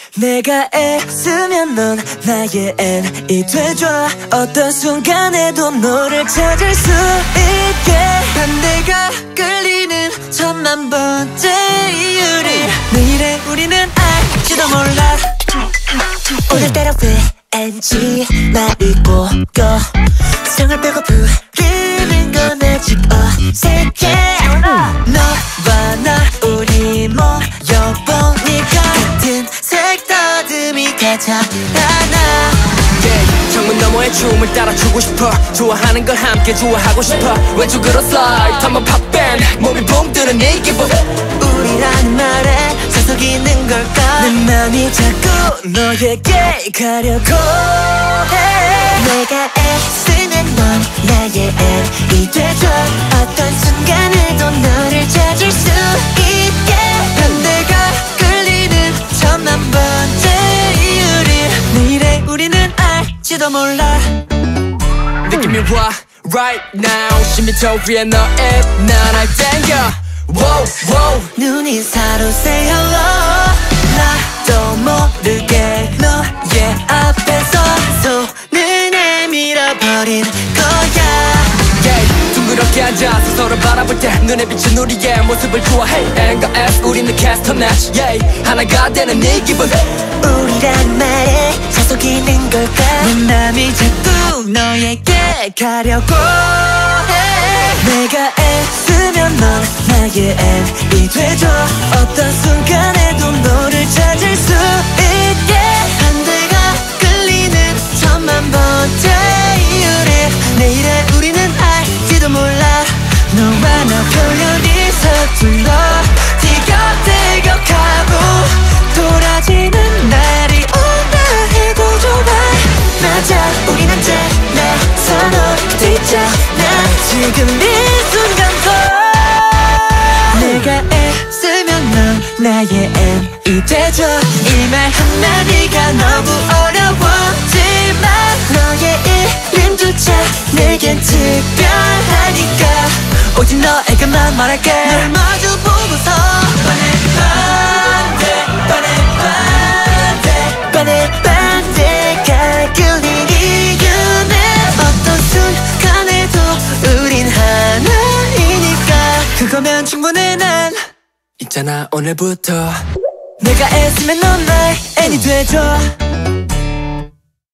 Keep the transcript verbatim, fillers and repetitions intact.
내가 애쓰면 넌 나의 N이 돼줘. 어떤 순간에도 너를 찾을 수 있게. 반대가 끌리는 천만 번째 이유를 내일의 우리는 알지도 몰라. 오늘따라 왠지 말이 꼬여. 성을 빼고 부르는 건 아직 어색해. 너와 나 우리 모여보니까 같은 색다듬이 가장 하나. yeah, 창문 너머의 춤을 따라추고 싶어. 좋아하는 걸 함께 좋아하고 싶어. 왼쪽으로 slide 한번 팝밴 몸이 붕 뜨는 이 기분. 우리라는 말에 사석 있는 걸까. 내 맘이 자꾸 너에게 가려고 해. 내가 애쓰면 넌 나의 N이 돼줘. 어떤 순간에도 너를 찾을 수 있게. 반대가 끌리는 천만 번째 이유를 내일의 우리는 알지도 몰라. 느낌이 와 right now. 십 미터 위에 너의 난 알 땡겨. wow, wow. 눈이 사로새 hello. 나도 모르게 너의 앞에서 손을 내밀어버린 거야. yeah, 둥그렇게 앉아서 서로 바라볼 때 눈에 비친 우리의 모습을 좋아해. N과 S 우리는 캐스터 match yeah, 하나가 되는 이 기분. 우리란 말에 자석 있는 걸까. 내 맘이 자꾸 너에게 가려고 해. 내가 애쓰면 넌 나의 N이 돼줘. 어떤 순간에도 너를 찾을 수 있게. 반대가 끌리는 천만 번째 이유를 내일의 우리는 알지도 몰라. 너와 나 표현이 서툴러 티격태격하고 돌아지는 날이 온다 해도 좋아. 맞아 우린 언제나 서로 곁에 있잖아. 지금 이 순간도 내가 애쓰면 넌 나의 N이 돼줘. 이 말 한마디가 너무 어려웠지만 너의 이름조차 내겐 특별하니까 오직 너에게만 말할게. 널 마주 보고서 반해 반대 반해 반대가 끌린 이유는 어떤 순간에도 우린 하나이니까. 그거면 충분해. 난 있잖아 오늘부터 내가 애쓰면 넌 나의 N이 돼줘.